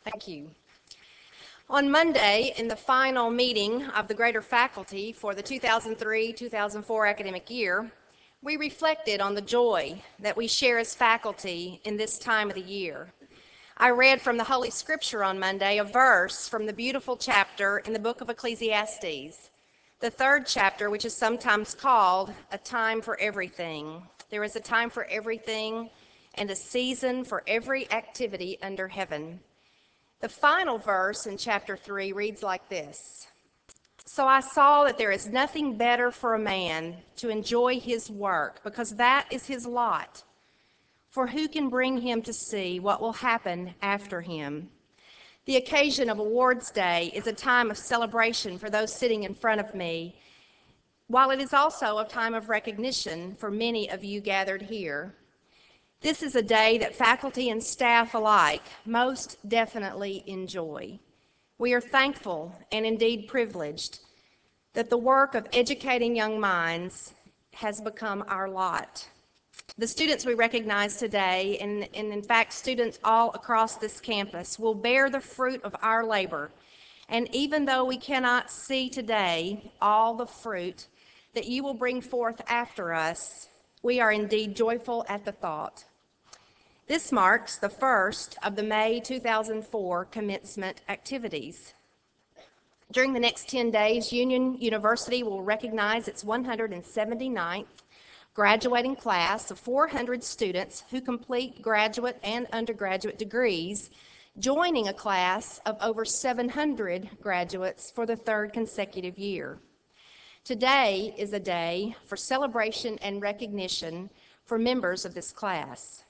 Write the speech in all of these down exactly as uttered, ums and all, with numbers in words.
Thank you. On Monday, in the final meeting of the Greater Faculty for the two thousand three two thousand four academic year, we reflected on the joy that we share as faculty in this time of the year. I read from the Holy Scripture on Monday a verse from the beautiful chapter in the book of Ecclesiastes, the third chapter, which is sometimes called A Time for Everything. There is a time for everything and a season for every activity under heaven. The final verse in chapter three reads like this: So I saw that there is nothing better for a man to enjoy his work, because that is his lot. For who can bring him to see what will happen after him? The occasion of Awards Day is a time of celebration for those sitting in front of me, while it is also a time of recognition for many of you gathered here. This is a day that faculty and staff alike most definitely enjoy. We are thankful and indeed privileged that the work of educating young minds has become our lot. The students we recognize today, and, and in fact students all across this campus, will bear the fruit of our labor. And even though we cannot see today all the fruit that you will bring forth after us, we are indeed joyful at the thought. This marks the first of the May two thousand four commencement activities. During the next ten days, Union University will recognize its one hundred seventy-ninth graduating class of four hundred students who complete graduate and undergraduate degrees, joining a class of over seven hundred graduates for the third consecutive year. Today is a day for celebration and recognition for members of this class.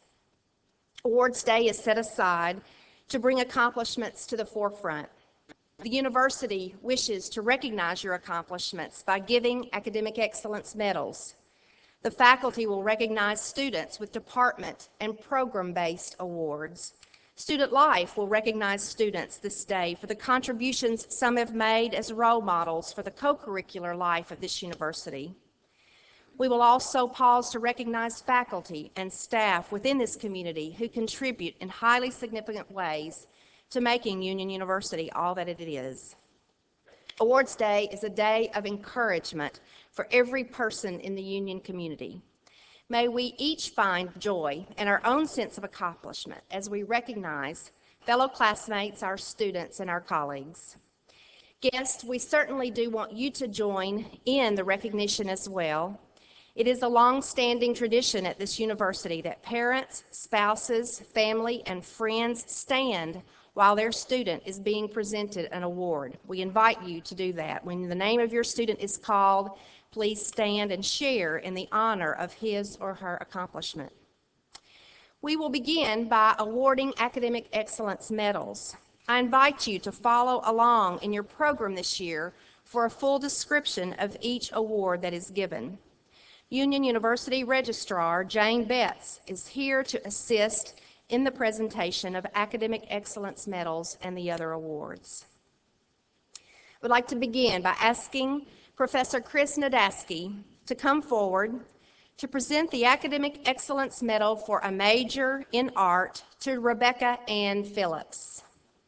Awards Day is set aside to bring accomplishments to the forefront. The university wishes to recognize your accomplishments by giving academic excellence medals. The faculty will recognize students with department and program-based awards. Student Life will recognize students this day for the contributions some have made as role models for the co-curricular life of this university. We will also pause to recognize faculty and staff within this community who contribute in highly significant ways to making Union University all that it is. Awards Day is a day of encouragement for every person in the Union community. May we each find joy and our own sense of accomplishment as we recognize fellow classmates, our students, and our colleagues. Guests, we certainly do want you to join in the recognition as well. It is a long-standing tradition at this university that parents, spouses, family, and friends stand while their student is being presented an award. We invite you to do that. When the name of your student is called, please stand and share in the honor of his or her accomplishment. We will begin by awarding academic excellence medals. I invite you to follow along in your program this year for a full description of each award that is given. Union University Registrar Jane Betts is here to assist in the presentation of academic excellence medals and the other awards. I would like to begin by asking Professor Chris Nadaski to come forward to present the Academic Excellence Medal for a major in art to Rebecca Ann Phillips.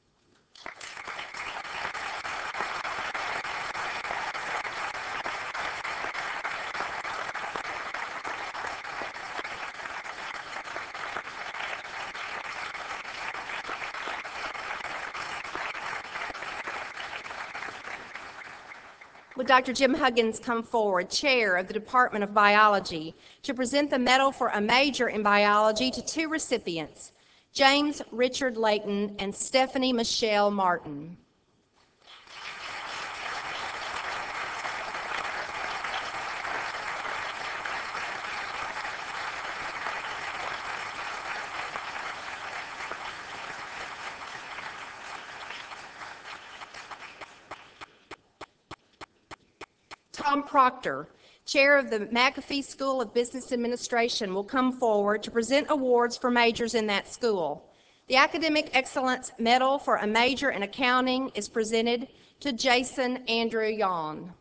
Would Doctor Jim Huggins come forward, Chair of the Department of Biology, to present the medal for a major in biology to two recipients, James Richard Layton and Stephanie Michelle Martin. Tom Proctor, Chair of the McAfee School of Business Administration, will come forward to present awards for majors in that school. The Academic Excellence Medal for a major in accounting is presented to Jason Andrew Yawn.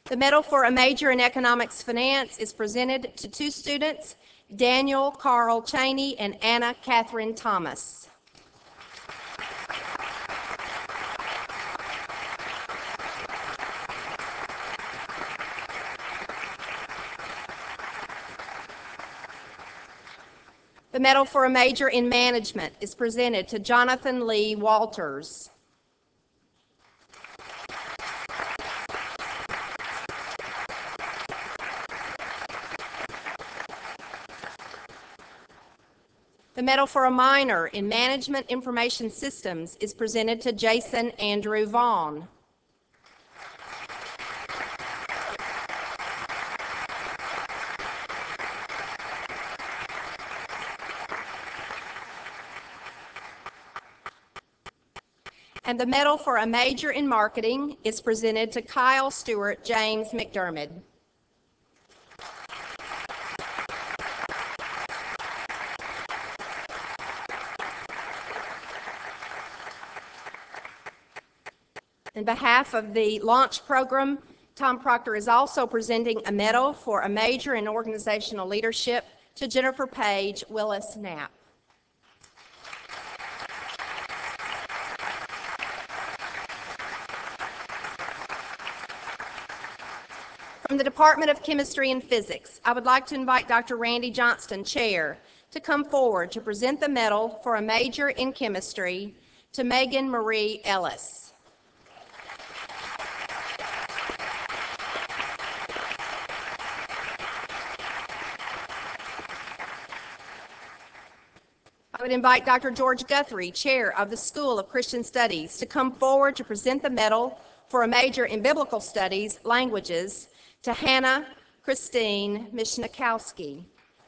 The medal for a major in economics finance is presented to two students, Daniel Carl Cheney and Anna Catherine Thomas. The medal for a major in management is presented to Jonathan Lee Walters. The medal for a minor in management information systems is presented to Jason Andrew Vaughn. And the medal for a major in marketing is presented to Kyle Stewart James McDermott. On behalf of the launch program, Tom Proctor is also presenting a medal for a major in organizational leadership to Jennifer Page Willis Knapp. From the Department of Chemistry and Physics, I would like to invite Doctor Randy Johnston, Chair, to come forward to present the medal for a major in chemistry to Megan Marie Ellis. I would invite Doctor George Guthrie, Chair of the School of Christian Studies, to come forward to present the medal for a major in Biblical Studies, Languages, to Hannah Christine Mishnikowski.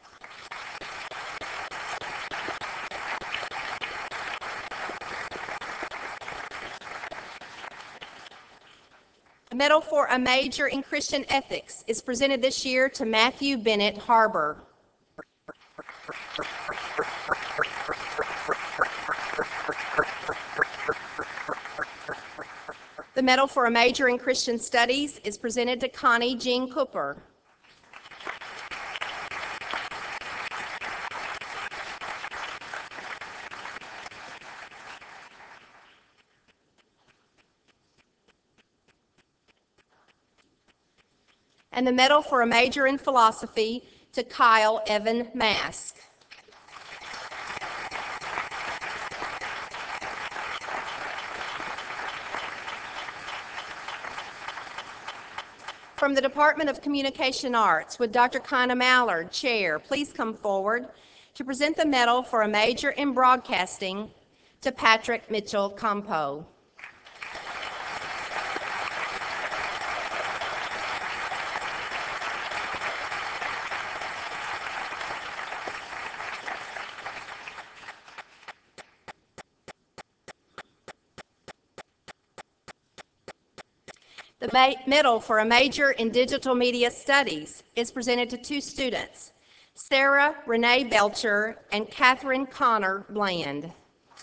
A medal for a major in Christian Ethics is presented this year to Matthew Bennett Harbour. The medal for a major in Christian Studies is presented to Connie Jean Cooper. And the medal for a major in philosophy to Kyle Evan Mask. From the Department of Communication Arts, would Doctor Kina Mallard, Chair, please come forward to present the medal for a major in broadcasting to Patrick Mitchell Campo. The medal for a major in digital media studies is presented to two students, Sarah Renee Belcher and Catherine Connor Bland.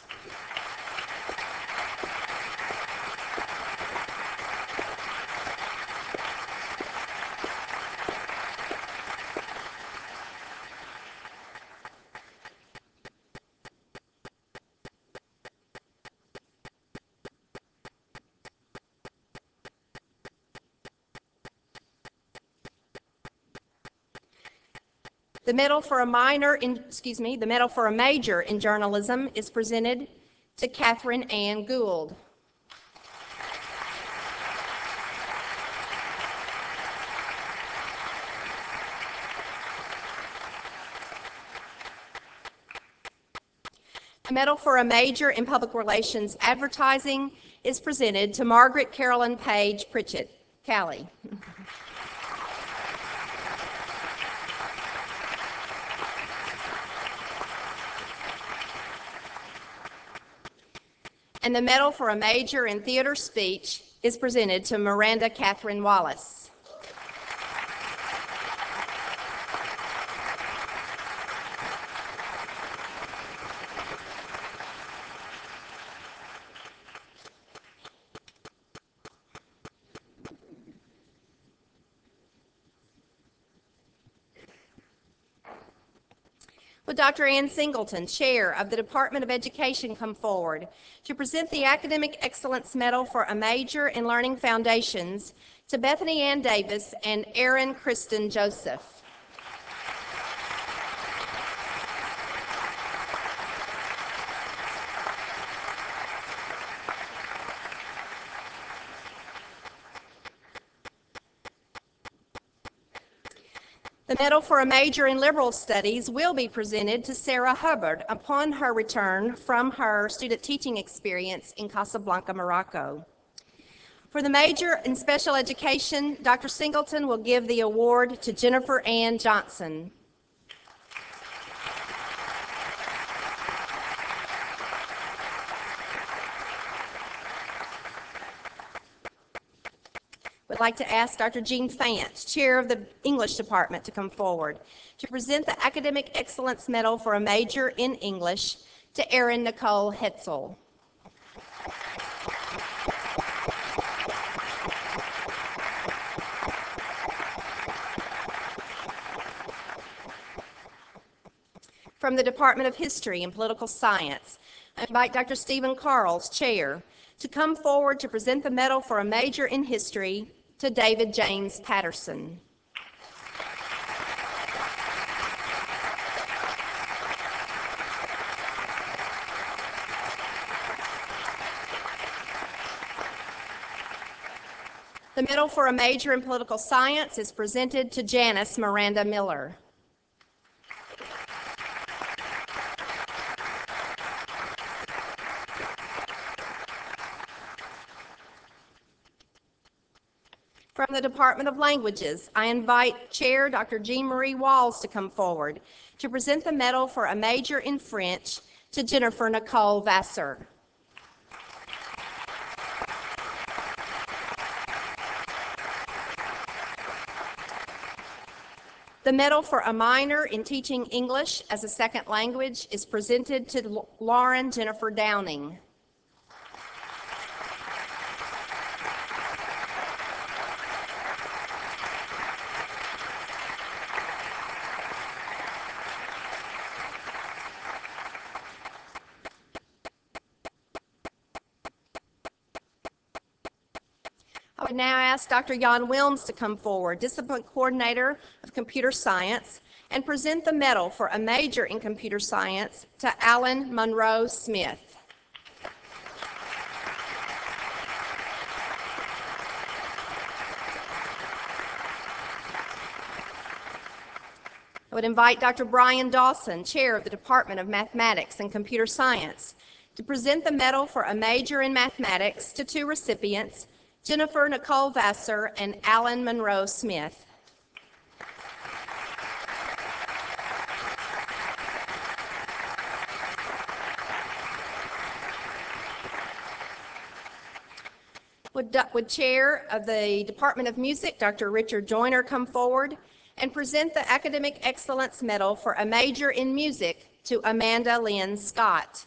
The medal for a minor in, excuse me, the medal for a major in journalism is presented to Catherine Ann Gould. The medal for a major in public relations advertising is presented to Margaret Carolyn Page Pritchett. Callie. And the medal for a major in theater speech is presented to Miranda Catherine Wallace. Would Doctor Ann Singleton, Chair of the Department of Education, come forward to present the Academic Excellence Medal for a major in Learning Foundations to Bethany Ann Davis and Erin Kristen Joseph? The Medal for a Major in Liberal Studies will be presented to Sarah Hubbard upon her return from her student teaching experience in Casablanca, Morocco. For the Major in Special Education, Doctor Singleton will give the award to Jennifer Ann Johnson. Would like to ask Doctor Jean Fant, Chair of the English Department, to come forward to present the Academic Excellence Medal for a Major in English to Erin Nicole Hetzel. From the Department of History and Political Science, I invite Doctor Stephen Carls, Chair, to come forward to present the Medal for a Major in History to David James Patterson. The Medal for a Major in Political Science is presented to Janice Miranda Miller. From the Department of Languages, I invite Chair Doctor Jean Marie Walls to come forward to present the Medal for a Major in French to Jennifer Nicole Vassar. The Medal for a Minor in Teaching English as a Second Language is presented to Lauren Jennifer Downing. I would now ask Doctor Jan Wilms to come forward, Discipline Coordinator of Computer Science, and present the medal for a major in computer science to Alan Monroe Smith. I would invite Doctor Brian Dawson, Chair of the Department of Mathematics and Computer Science, to present the medal for a major in mathematics to two recipients, Jennifer Nicole Vassar and Alan Monroe Smith. Would, would Chair of the Department of Music, Doctor Richard Joyner, come forward and present the Academic Excellence Medal for a major in music to Amanda Lynn Scott.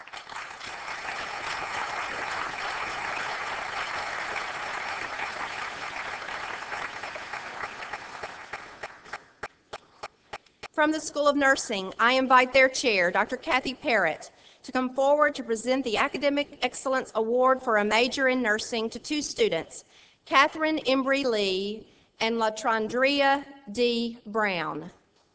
From the School of Nursing, I invite their chair, Doctor Kathy Parrott, to come forward to present the Academic Excellence Award for a major in nursing to two students, Catherine Embry Lee and LaTrandria D. Brown.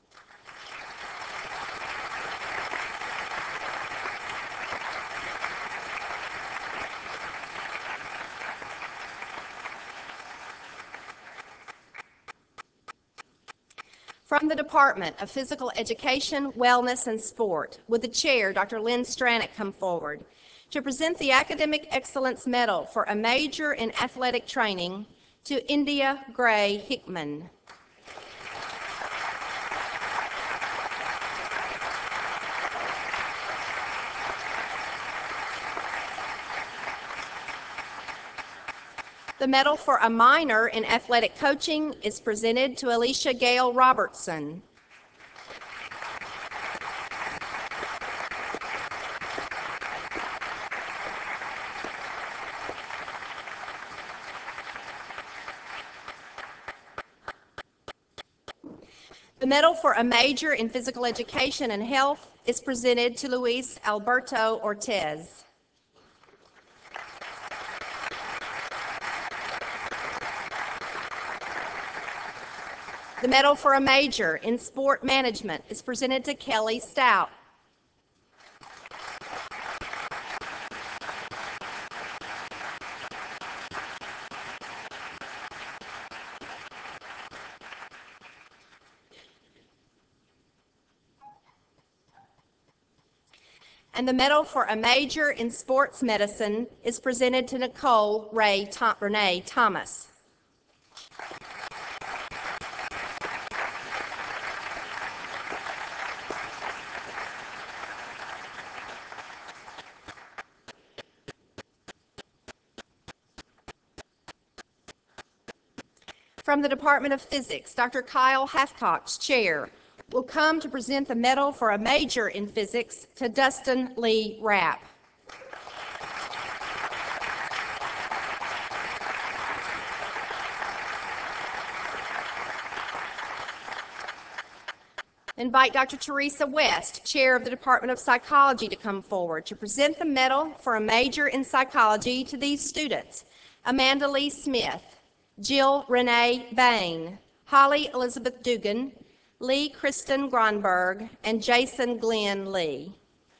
From the Department of Physical Education, Wellness, and Sport, would the chair, Doctor Lynn Stranick, come forward to present the Academic Excellence Medal for a major in athletic training to India Gray Hickman. The medal for a minor in athletic coaching is presented to Alicia Gale Robertson. The medal for a major in physical education and health is presented to Luis Alberto Ortez. The medal for a major in sport management is presented to Kelly Stout. And the medal for a major in sports medicine is presented to Nicole Ray Tom- Renee Thomas. From the Department of Physics, Doctor Kyle Hathcox, Chair, will come to present the medal for a major in physics to Dustin Lee Rapp. Invite Doctor Teresa West, Chair of the Department of Psychology, to come forward to present the medal for a major in psychology to these students: Amanda Lee Smith, Jill Renee Bain, Holly Elizabeth Dugan, Lee Kristen Gronberg, and Jason Glenn Lee.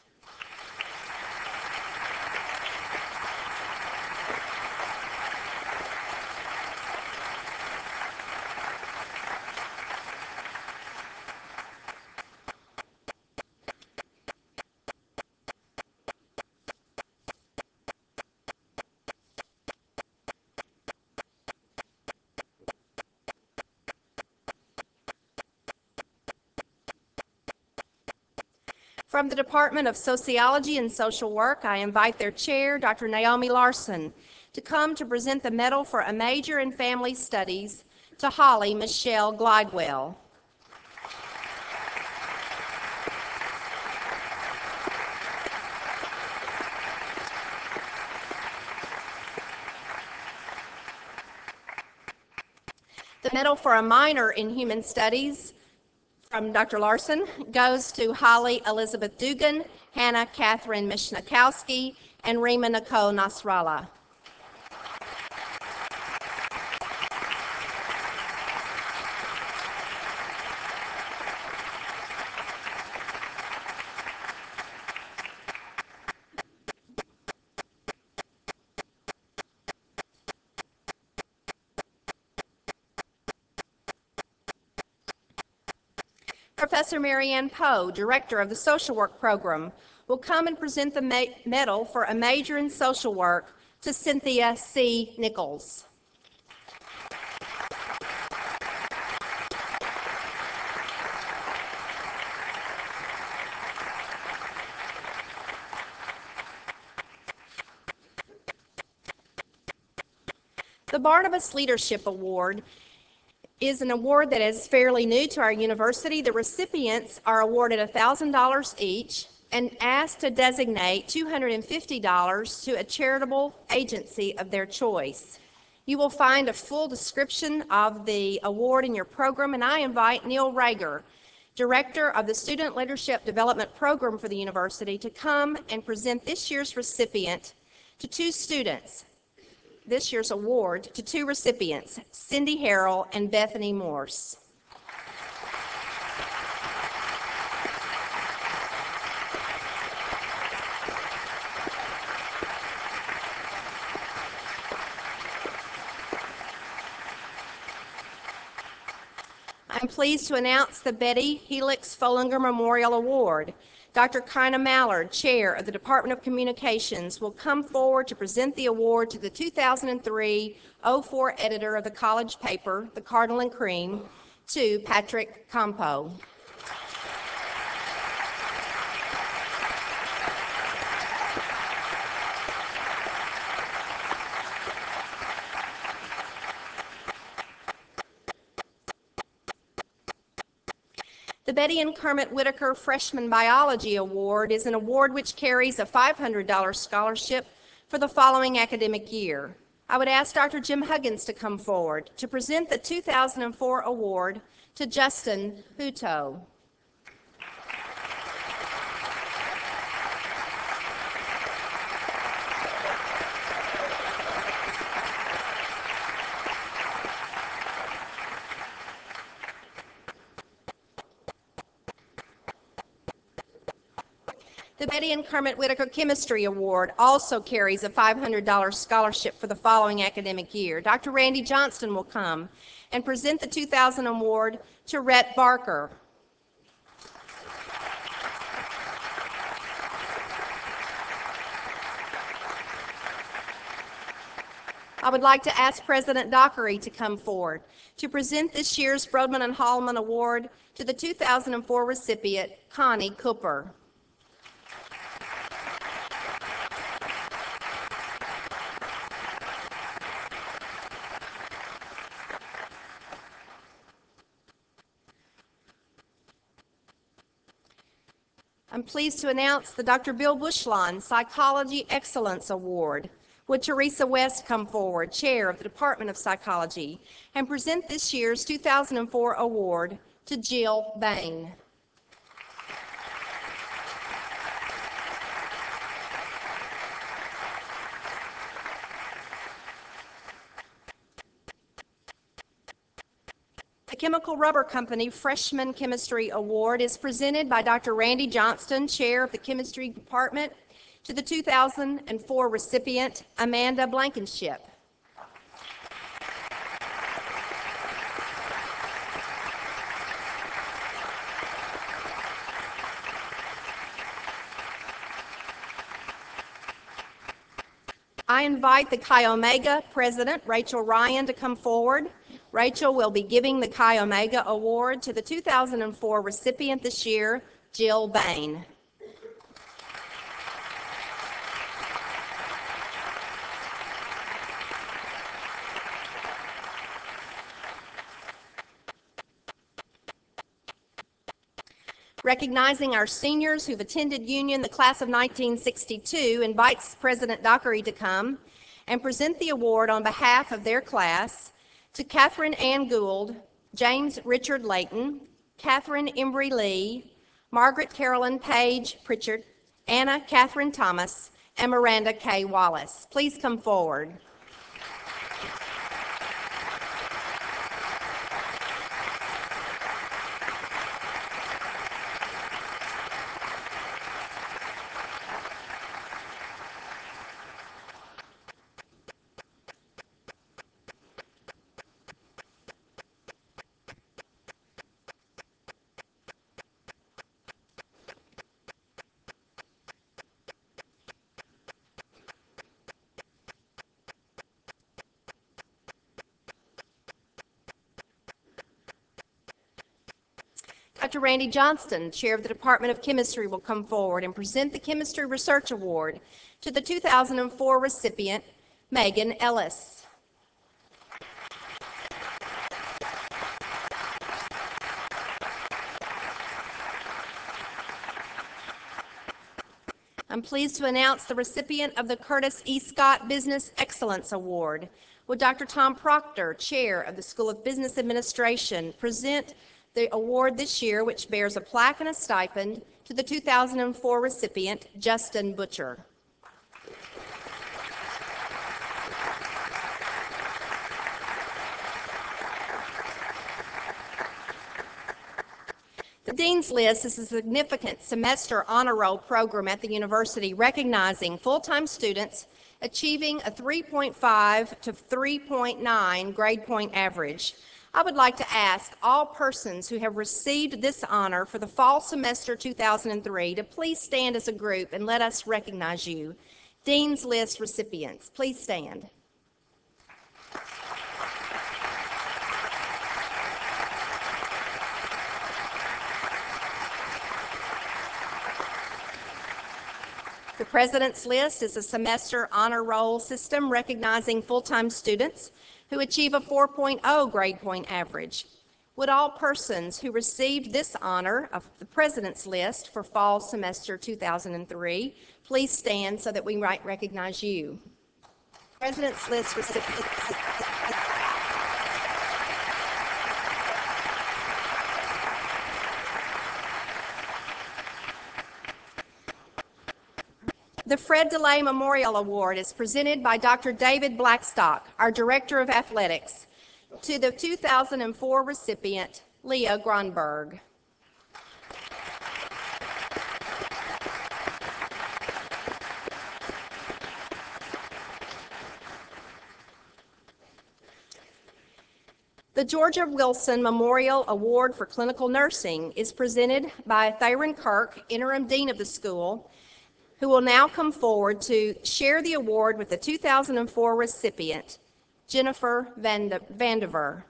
From the Department of Sociology and Social Work, I invite their chair, Doctor Naomi Larson, to come to present the medal for a major in family studies to Holly Michelle Glidewell. The medal for a minor in human studies from Doctor Larson goes to Holly Elizabeth Dugan, Hannah Catherine Mishnakowski, and Rima Nicole Nasrallah. Professor Marianne Poe, Director of the Social Work Program, will come and present the ma- medal for a major in social work to Cynthia C. Nichols. The Barnabas Leadership Award is an award that is fairly new to our university. The recipients are awarded one thousand dollars each and asked to designate two hundred fifty dollars to a charitable agency of their choice. You will find a full description of the award in your program, and I invite Neil Rager, Director of the Student Leadership Development Program for the university, to come and present this year's recipient to two students. This year's award to two recipients, Cindy Harrell and Bethany Morse. I'm pleased to announce the Betty Helix Folinger Memorial Award. Doctor Kina Mallard, Chair of the Department of Communications, will come forward to present the award to the two thousand three oh four editor of the college paper, The Cardinal and Cream, to Patrick Campo. The Betty and Kermit Whitaker Freshman Biology Award is an award which carries a five hundred dollars scholarship for the following academic year. I would ask Doctor Jim Huggins to come forward to present the two thousand four award to Justin Hutto. The Betty and Kermit Whitaker Chemistry Award also carries a five hundred dollars scholarship for the following academic year. Doctor Randy Johnston will come and present the two thousand award to Rhett Barker. I would like to ask President Dockery to come forward to present this year's Brodman and Hallman Award to the two thousand four recipient, Connie Cooper. I'm pleased to announce the Doctor Bill Bushlawn Psychology Excellence Award. Would Teresa West come forward, Chair of the Department of Psychology, and present this year's two thousand four award to Jill Bain. The Chemical Rubber Company Freshman Chemistry Award is presented by Doctor Randy Johnston, Chair of the Chemistry Department, to the two thousand four recipient, Amanda Blankenship. I invite the Chi Omega President, Rachel Ryan, to come forward. Rachel will be giving the Chi Omega Award to the two thousand four recipient this year, Jill Bain. Recognizing our seniors who've attended Union, the class of nineteen sixty-two invites President Dockery to come and present the award on behalf of their class to Catherine Ann Gould, James Richard Layton, Catherine Embry Lee, Margaret Carolyn Page Pritchard, Anna Catherine Thomas, and Miranda K. Wallace. Please come forward. Doctor Randy Johnston, Chair of the Department of Chemistry, will come forward and present the Chemistry Research Award to the two thousand four recipient, Megan Ellis. I'm pleased to announce the recipient of the Curtis E. Scott Business Excellence Award. Would Doctor Tom Proctor, Chair of the School of Business Administration, present the award this year, which bears a plaque and a stipend, to the two thousand four recipient, Justin Butcher. The Dean's List is a significant semester honor roll program at the university recognizing full-time students achieving a three point five to three point nine grade point average. I would like to ask all persons who have received this honor for the fall semester two thousand three to please stand as a group and let us recognize you. Dean's List recipients, please stand. The President's List is a semester honor roll system recognizing full-time students who achieve a four point oh grade point average. Would all persons who received this honor of the President's List for fall semester two thousand three please stand so that we might recognize you. President's List recipients. The Fred DeLay Memorial Award is presented by Doctor David Blackstock, our Director of Athletics, to the two thousand four recipient, Leah Grunberg. The Georgia Wilson Memorial Award for Clinical Nursing is presented by Theron Kirk, Interim Dean of the school, who will now come forward to share the award with the two thousand four recipient, Jennifer Vandiver.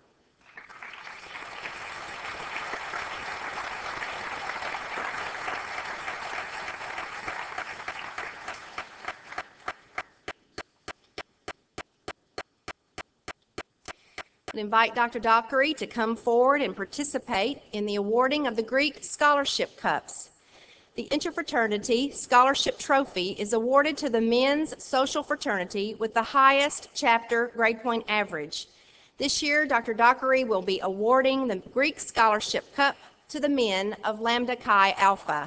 I invite Doctor Dockery to come forward and participate in the awarding of the Greek Scholarship Cups. The Interfraternity Scholarship Trophy is awarded to the men's social fraternity with the highest chapter grade point average. This year, Doctor Dockery will be awarding the Greek Scholarship Cup to the men of Lambda Chi Alpha.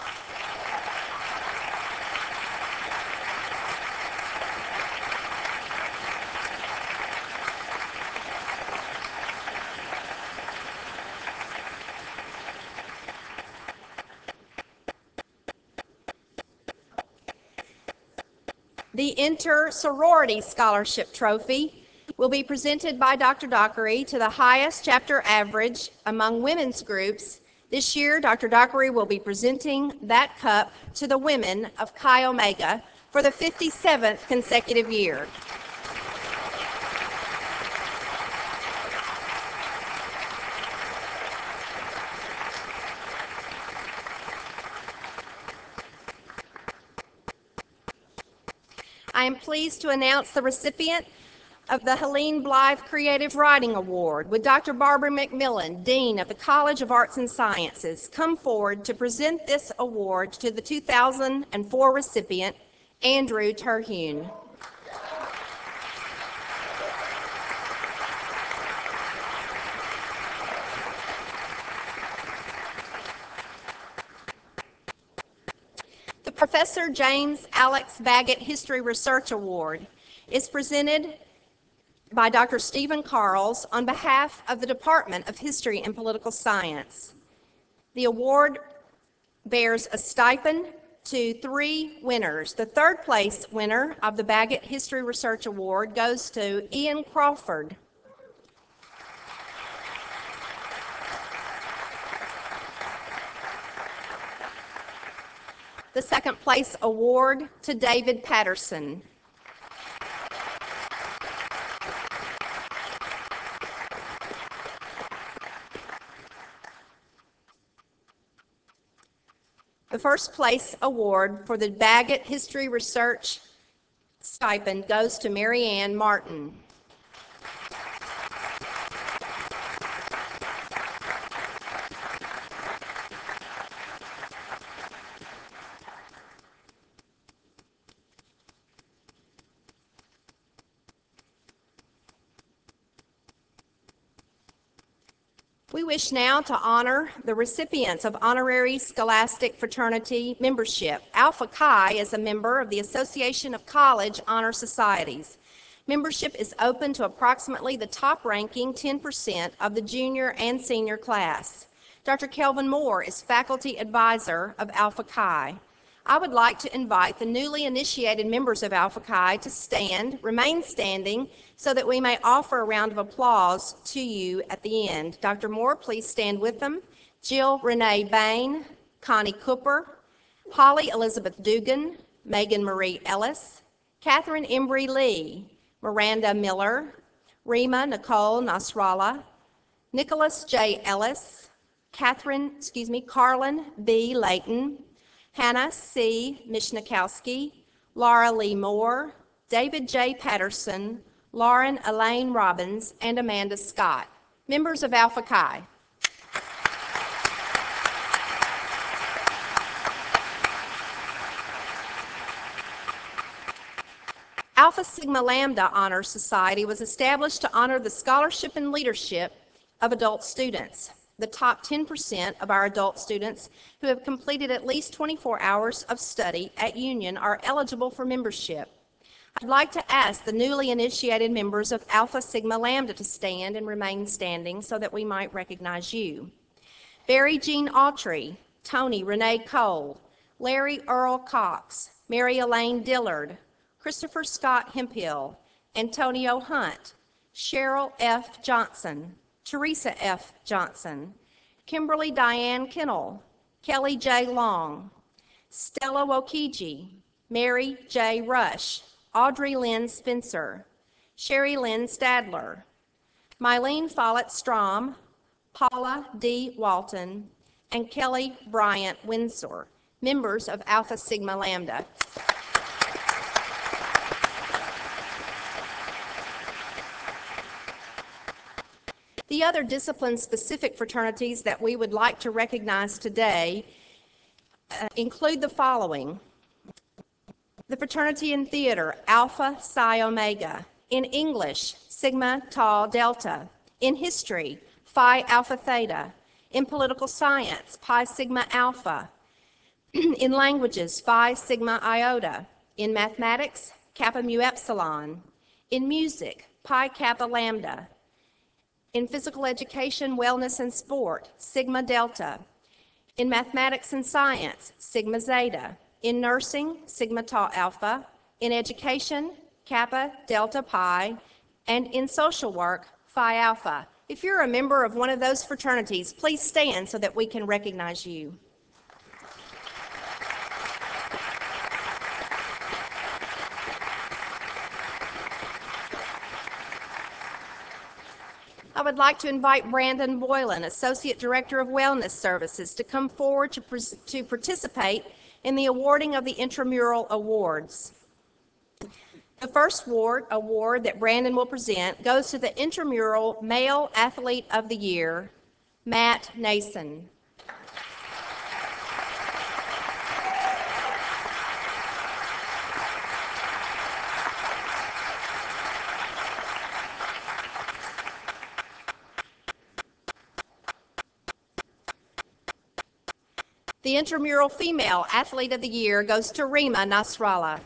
The Inter-Sorority Scholarship Trophy will be presented by Doctor Dockery to the highest chapter average among women's groups. This year, Doctor Dockery will be presenting that cup to the women of Chi Omega for the fifty-seventh consecutive year. I am pleased to announce the recipient of the Helene Blythe Creative Writing Award. Would Doctor Barbara McMillan, Dean of the College of Arts and Sciences, come forward to present this award to the two thousand four recipient, Andrew Terhune. The Professor James Alex Baggett History Research Award is presented by Doctor Stephen Carls on behalf of the Department of History and Political Science. The award bears a stipend to three winners. The third place winner of the Baggett History Research Award goes to Ian Crawford. The second place award to David Patterson. The first place award for the Baggett History Research stipend goes to Mary Ann Martin. We wish now to honor the recipients of Honorary Scholastic Fraternity membership. Alpha Chi is a member of the Association of College Honor Societies. Membership is open to approximately the top-ranking ten percent of the junior and senior class. Doctor Kelvin Moore is faculty advisor of Alpha Chi. I would like to invite the newly initiated members of Alpha Chi to stand, remain standing, so that we may offer a round of applause to you at the end. Doctor Moore, please stand with them. Jill Renee Bain, Connie Cooper, Holly Elizabeth Dugan, Megan Marie Ellis, Catherine Embry Lee, Miranda Miller, Rima Nicole Nasrallah, Nicholas J. Ellis, Catherine, excuse me, Carlin B. Layton, Hannah C. Mishnikowski, Laura Lee Moore, David J. Patterson, Lauren Elaine Robbins, and Amanda Scott. Members of Alpha Chi. Alpha Sigma Lambda Honor Society was established to honor the scholarship and leadership of adult students. the top ten percent of our adult students who have completed at least twenty-four hours of study at Union are eligible for membership. I'd like to ask the newly initiated members of Alpha Sigma Lambda to stand and remain standing so that we might recognize you. Barry Jean Autry, Tony Renee Cole, Larry Earl Cox, Mary Elaine Dillard, Christopher Scott Hemphill, Antonio Hunt, Cheryl F. Johnson, Teresa F. Johnson, Kimberly Diane Kennel, Kelly J. Long, Stella Wokiji, Mary J. Rush, Audrey Lynn Spencer, Sherry Lynn Stadler, Mylene Follett Strom, Paula D. Walton, and Kelly Bryant Windsor, members of Alpha Sigma Lambda. The other discipline-specific fraternities that we would like to recognize today uh, include the following. The fraternity in theater, Alpha Psi Omega. In English, Sigma Tau Delta. In history, Phi Alpha Theta. In political science, Pi Sigma Alpha. In languages, Phi Sigma Iota. In mathematics, Kappa Mu Epsilon. In music, Pi Kappa Lambda. In physical education, wellness, and sport, Sigma Delta. In mathematics and science, Sigma Zeta. In nursing, Sigma Tau Alpha. In education, Kappa Delta Pi. And in social work, Phi Alpha. If you're a member of one of those fraternities, please stand so that we can recognize you. I would like to invite Brandon Boylan, Associate Director of Wellness Services, to come forward to, to participate in the awarding of the Intramural Awards. The first award, award that Brandon will present goes to the Intramural Male Athlete of the Year, Matt Nason. The Intramural Female Athlete of the Year goes to Rima Nasrallah.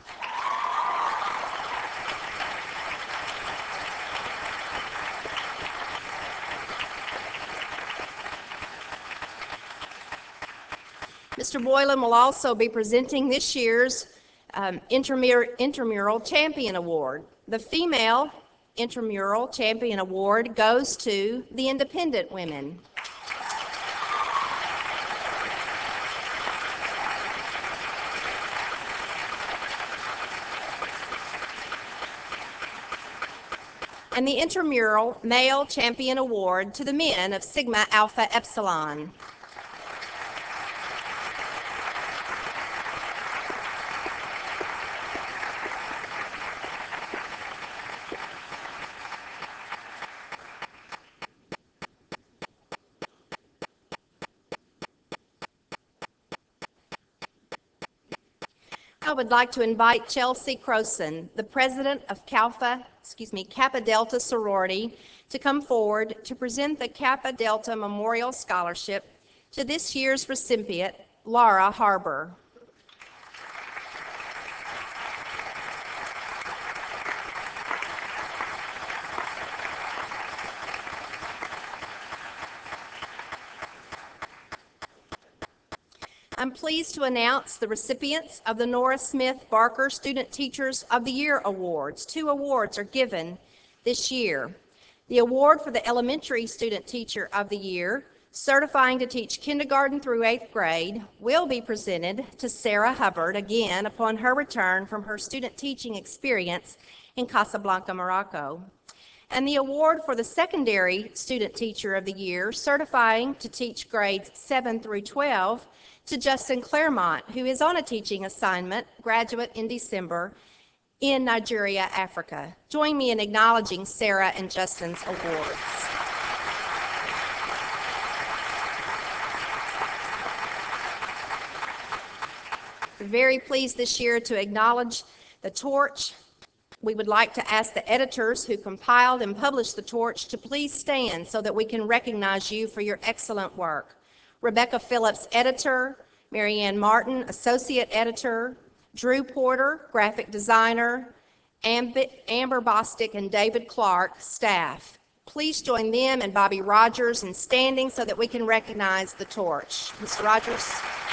Mister Boylan will also be presenting this year's um, Intramural, Intramural Champion Award. The Female Intramural Champion Award goes to the Independent Women. And the Intramural Male Champion Award to the men of Sigma Alpha Epsilon. I would like to invite Chelsea Croson, the president of Kappa, excuse me, Kappa Delta sorority, to come forward to present the Kappa Delta Memorial Scholarship to this year's recipient, Laura Harbour. I'm pleased to announce the recipients of the Nora Smith Barker Student Teachers of the Year Awards. Two awards are given this year. The award for the Elementary Student Teacher of the Year, certifying to teach kindergarten through eighth grade, will be presented to Sarah Hubbard again upon her return from her student teaching experience in Casablanca, Morocco. And the award for the Secondary Student Teacher of the Year, certifying to teach grades seven through twelve, to Justin Claremont, who is on a teaching assignment, graduate in December, in Nigeria, Africa. Join me in acknowledging Sarah and Justin's awards. We're very pleased this year to acknowledge the torch, we would like to ask the editors who compiled and published the torch to please stand so that we can recognize you for your excellent work. Rebecca Phillips, editor; Marianne Martin, associate editor; Drew Porter, graphic designer; Amber Bostic and David Clark, staff. Please join them and Bobby Rogers in standing so that we can recognize the torch. Mister Rogers.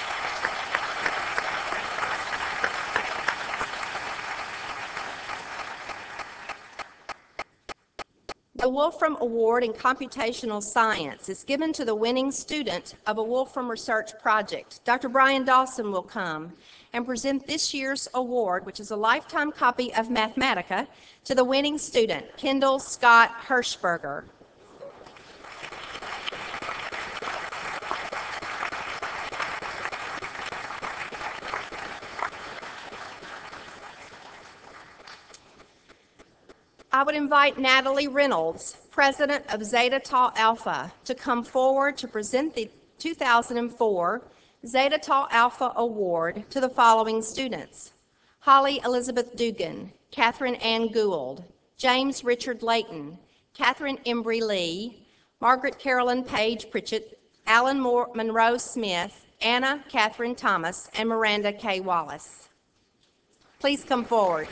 The Wolfram Award in Computational Science is given to the winning student of a Wolfram Research Project. Doctor Brian Dawson will come and present this year's award, which is a lifetime copy of Mathematica, to the winning student, Kendall Scott Hirschberger. I would invite Natalie Reynolds, president of Zeta Tau Alpha, to come forward to present the two thousand four Zeta Tau Alpha Award to the following students: Holly Elizabeth Dugan, Catherine Ann Gould, James Richard Layton, Catherine Embry Lee, Margaret Carolyn Page Pritchett, Alan Moore, Monroe Smith, Anna Catherine Thomas, and Miranda K. Wallace. Please come forward.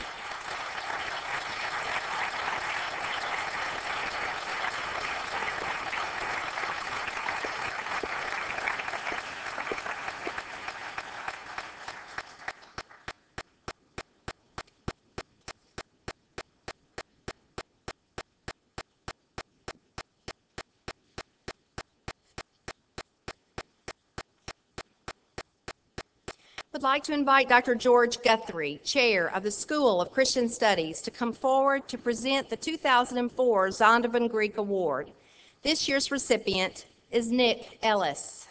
I'd like to invite Doctor George Guthrie, Chair of the School of Christian Studies, to come forward to present the two thousand four Zondervan Greek Award. This year's recipient is Nick Ellis.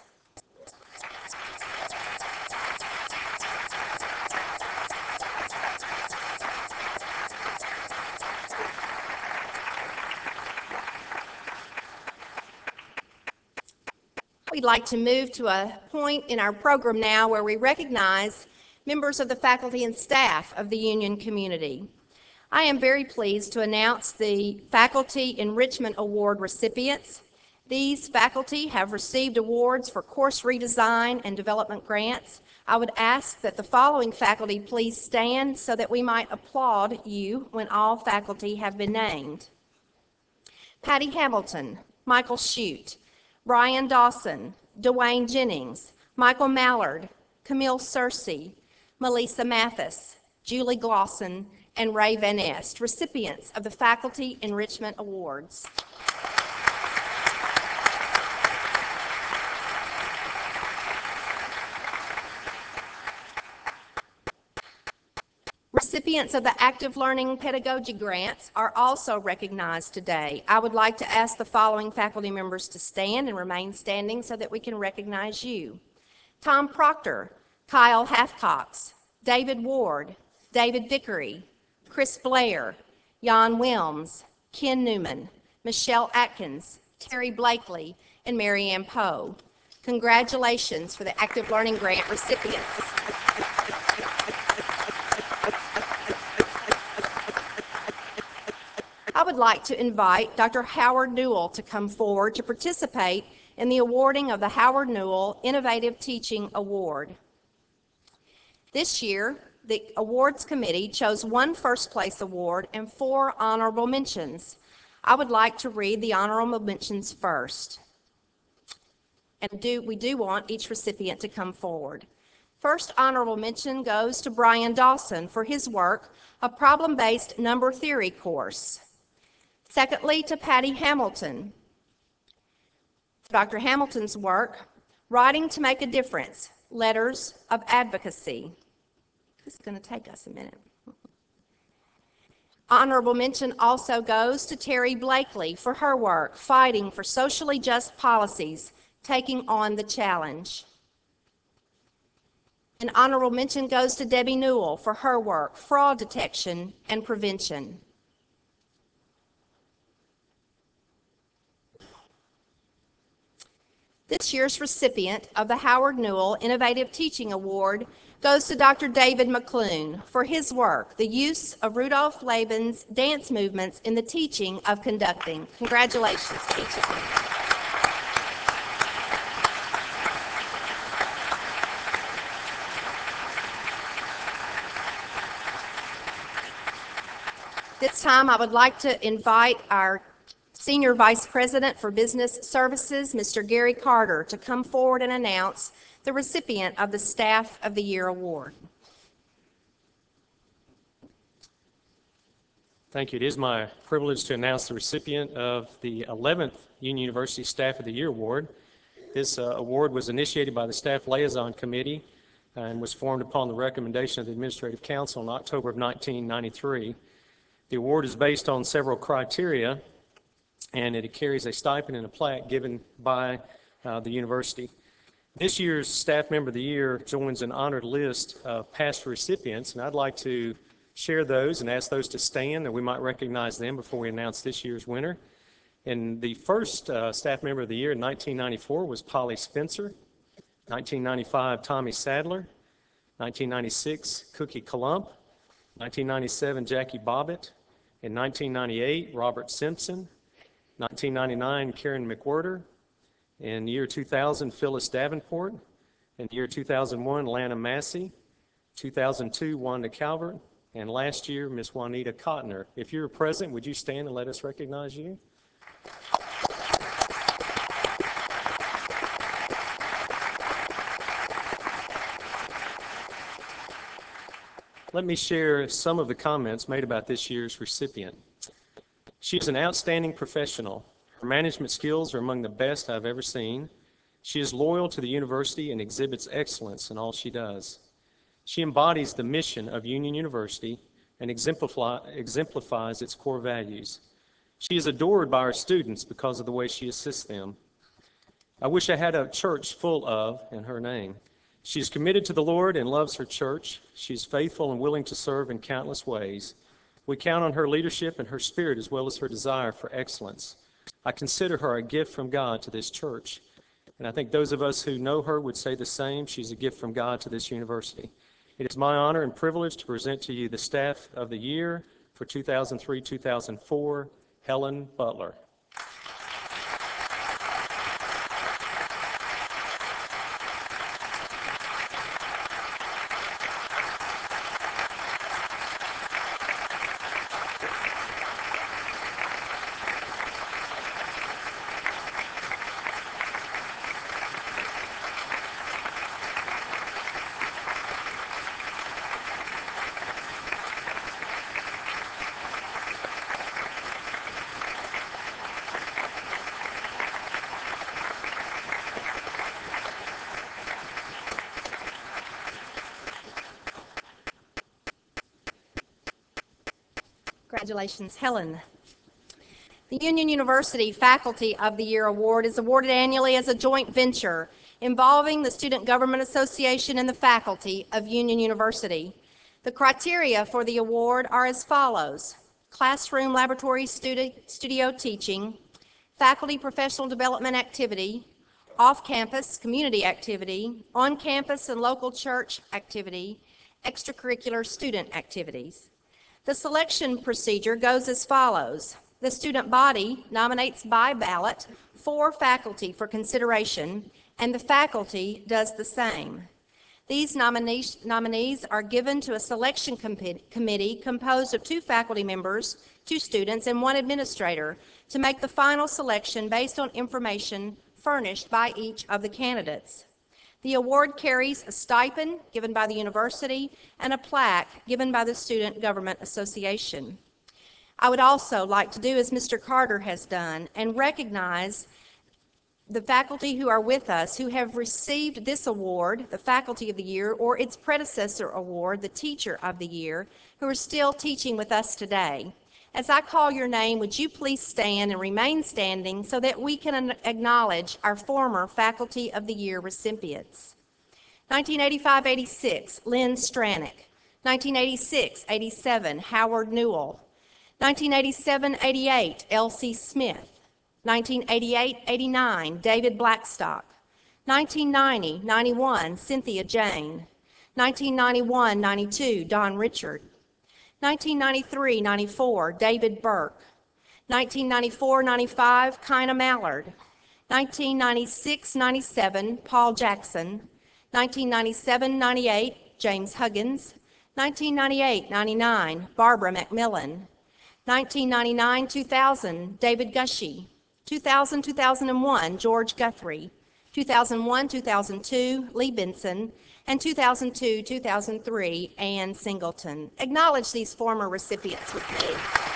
We'd like to move to a point in our program now where we recognize members of the faculty and staff of the Union community. I am very pleased to announce the Faculty Enrichment Award recipients. These faculty have received awards for course redesign and development grants. I would ask that the following faculty please stand so that we might applaud you when all faculty have been named: Patty Hamilton, Michael Shute, Brian Dawson, Dwayne Jennings, Michael Mallard, Camille Searcy, Melissa Mathis, Julie Glosson, and Ray Van Est, recipients of the Faculty Enrichment Awards. Recipients of the Active Learning Pedagogy Grants are also recognized today. I would like to ask the following faculty members to stand and remain standing so that we can recognize you: Tom Proctor, Kyle Halfcox, David Ward, David Vickery, Chris Blair, Jan Wilms, Ken Newman, Michelle Atkins, Terry Blakely, and Mary Ann Poe. Congratulations for the Active Learning Grant recipients. I would like to invite Doctor Howard Newell to come forward to participate in the awarding of the Howard Newell Innovative Teaching Award. This year, the awards committee chose one first place award and four honorable mentions. I would like to read the honorable mentions first. And do, we do want each recipient to come forward. First honorable mention goes to Brian Dawson for his work, a problem-based number theory course. Secondly, to Patty Hamilton. Doctor Hamilton's work, Writing to Make a Difference, Letters of Advocacy. This is going to take us a minute. Honorable mention also goes to Terry Blakely for her work, Fighting for Socially Just Policies, Taking on the Challenge. An honorable mention goes to Debbie Newell for her work, Fraud Detection and Prevention. This year's recipient of the Howard Newell Innovative Teaching Award goes to Doctor David McClune for his work, the use of Rudolph Laban's dance movements in the teaching of conducting. Congratulations to each of you. This time I would like to invite our Senior Vice President for Business Services, Mister Gary Carter, to come forward and announce the recipient of the Staff of the Year Award. Thank you. It is my privilege to announce the recipient of the eleventh Union University Staff of the Year Award. This uh, award was initiated by the Staff Liaison Committee and was formed upon the recommendation of the Administrative Council in October of nineteen ninety-three. The award is based on several criteria, and it carries a stipend and a plaque given by uh, the university. This year's Staff Member of the Year joins an honored list of past recipients, and I'd like to share those and ask those to stand, and we might recognize them before we announce this year's winner. And the first uh, Staff Member of the Year in nineteen ninety-four was Polly Spencer. nineteen ninety-five, Tommy Sadler. nineteen ninety-six, Cookie Colump. nineteen ninety-seven, Jackie Bobbitt. In nineteen ninety-eight, Robert Simpson. nineteen ninety-nine, Karen McWhirter. In the year two thousand, Phyllis Davenport. In the year two thousand one, Lana Massey. two thousand two, Wanda Calvert. And last year, Miss Juanita Cotner. If you're present, would you stand and let us recognize you? Let me share some of the comments made about this year's recipient. She is an outstanding professional. Her management skills are among the best I've ever seen. She is loyal to the university and exhibits excellence in all she does. She embodies the mission of Union University and exemplify, exemplifies its core values. She is adored by our students because of the way she assists them. I wish I had a church full of in her name. She is committed to the Lord and loves her church. She is faithful and willing to serve in countless ways. We count on her leadership and her spirit as well as her desire for excellence. I consider her a gift from God to this church. And I think those of us who know her would say the same. She's a gift from God to this university. It is my honor and privilege to present to you the Staff of the Year for two thousand three two thousand four, Helen Butler. Congratulations, Helen. The Union University Faculty of the Year Award is awarded annually as a joint venture involving the Student Government Association and the faculty of Union University. The criteria for the award are as follows: classroom laboratory studi- studio teaching, faculty professional development activity, off-campus community activity, on-campus and local church activity, extracurricular student activities. The selection procedure goes as follows. The student body nominates by ballot four faculty for consideration, and the faculty does the same. These nominees, nominees are given to a selection com- committee composed of two faculty members, two students, and one administrator to make the final selection based on information furnished by each of the candidates. The award carries a stipend given by the university and a plaque given by the Student Government Association. I would also like to do as Mister Carter has done and recognize the faculty who are with us who have received this award, the Faculty of the Year, or its predecessor award, the Teacher of the Year, who are still teaching with us today. As I call your name, would you please stand and remain standing so that we can acknowledge our former Faculty of the Year recipients. nineteen eighty-five eighty-six, Lynn Stranick. nineteen eighty-six eighty-seven, Howard Newell. nineteen eighty-seven eighty-eight, Elsie Smith. nineteen eighty-eight eighty-nine, David Blackstock. nineteen ninety ninety-one, Cynthia Jane. nineteen ninety-one ninety-two, Don Richard. nineteen ninety-three ninety-four, David Burke. nineteen ninety-four ninety-five, Kina Mallard. nineteen ninety-six ninety-seven, Paul Jackson. nineteen ninety-seven ninety-eight, James Huggins. nineteen ninety-eight ninety-nine, Barbara McMillan. nineteen ninety-nine two thousand, David Gushy. two thousand two thousand one, George Guthrie. two thousand one two thousand two, Lee Benson. And two thousand two two thousand three, Ann Singleton. Acknowledge these former recipients with me.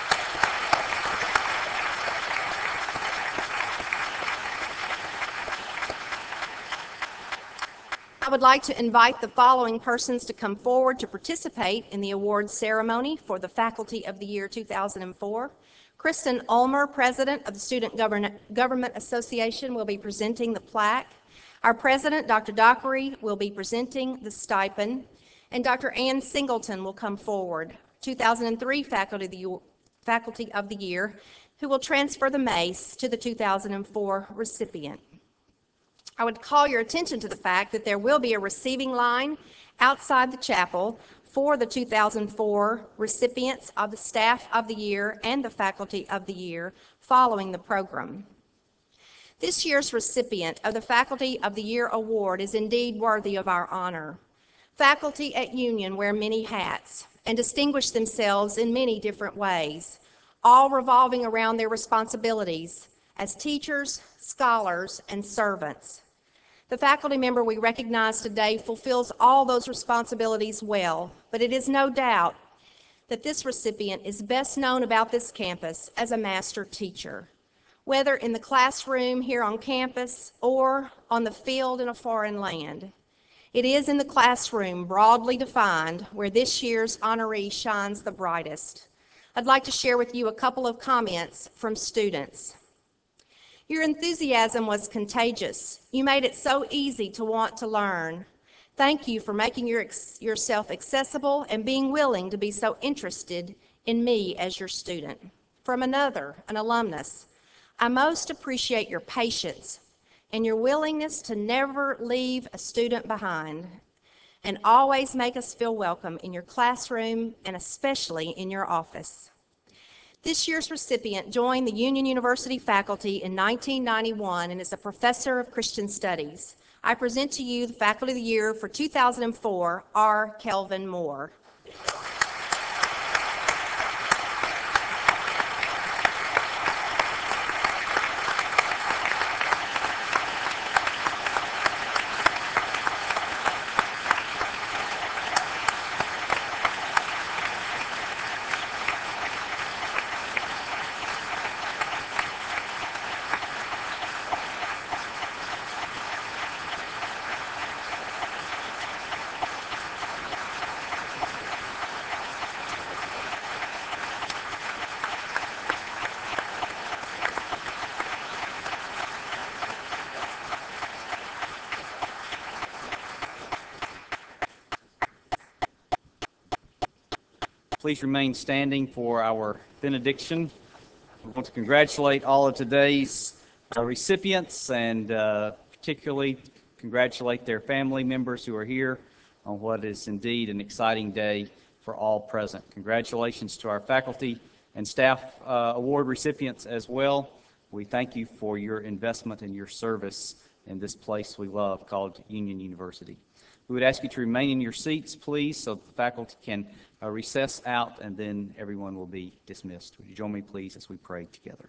I would like to invite the following persons to come forward to participate in the awards ceremony for the Faculty of the Year two thousand four. Kristen Ulmer, President of the Student Government Association, will be presenting the plaque. Our President, Doctor Dockery, will be presenting the stipend, and Doctor Ann Singleton will come forward, two thousand three Faculty of the Year, Faculty of the Year, who will transfer the mace to the two thousand four recipient. I would call your attention to the fact that there will be a receiving line outside the chapel for the two thousand four recipients of the Staff of the Year and the Faculty of the Year following the program. This year's recipient of the Faculty of the Year Award is indeed worthy of our honor. Faculty at Union wear many hats and distinguish themselves in many different ways, all revolving around their responsibilities as teachers, scholars, and servants. The faculty member we recognize today fulfills all those responsibilities well, but it is no doubt that this recipient is best known about this campus as a master teacher, whether in the classroom here on campus or on the field in a foreign land. It is in the classroom, broadly defined, where this year's honoree shines the brightest. I'd like to share with you a couple of comments from students. Your enthusiasm was contagious. You made it so easy to want to learn. Thank you for making your, yourself accessible and being willing to be so interested in me as your student. From another, an alumnus, I most appreciate your patience and your willingness to never leave a student behind and always make us feel welcome in your classroom and especially in your office. This year's recipient joined the Union University faculty in nineteen ninety-one and is a professor of Christian Studies. I present to you the Faculty of the Year for two thousand four, R. Kelvin Moore. Please remain standing for our benediction. I want to congratulate all of today's uh, recipients and uh, particularly congratulate their family members who are here on what is indeed an exciting day for all present. Congratulations to our faculty and staff uh, award recipients as well. We thank you for your investment and your service in this place we love called Union University. We would ask you to remain in your seats, please, so the faculty can uh, recess out, and then everyone will be dismissed. Would you join me, please, as we pray together?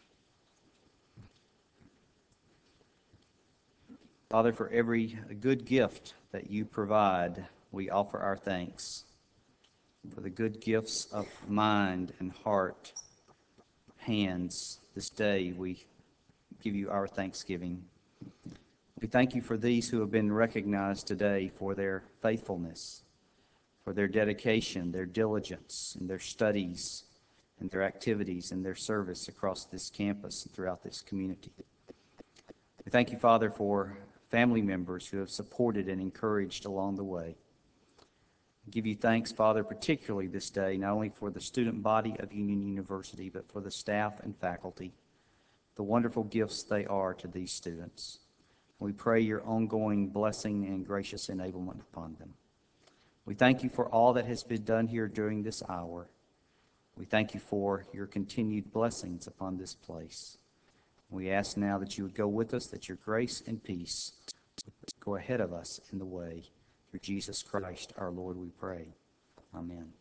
Father, for every good gift that you provide, we offer our thanks. For the good gifts of mind and heart, hands, this day we give you our thanksgiving. We thank you for these who have been recognized today for their faithfulness, for their dedication, their diligence, and their studies, and their activities, and their service across this campus and throughout this community. We thank you, Father, for family members who have supported and encouraged along the way. We give you thanks, Father, particularly this day, not only for the student body of Union University, but for the staff and faculty, the wonderful gifts they are to these students. We pray your ongoing blessing and gracious enablement upon them. We thank you for all that has been done here during this hour. We thank you for your continued blessings upon this place. We ask now that you would go with us, that your grace and peace would go ahead of us in the way. Through Jesus Christ, our Lord, we pray. Amen.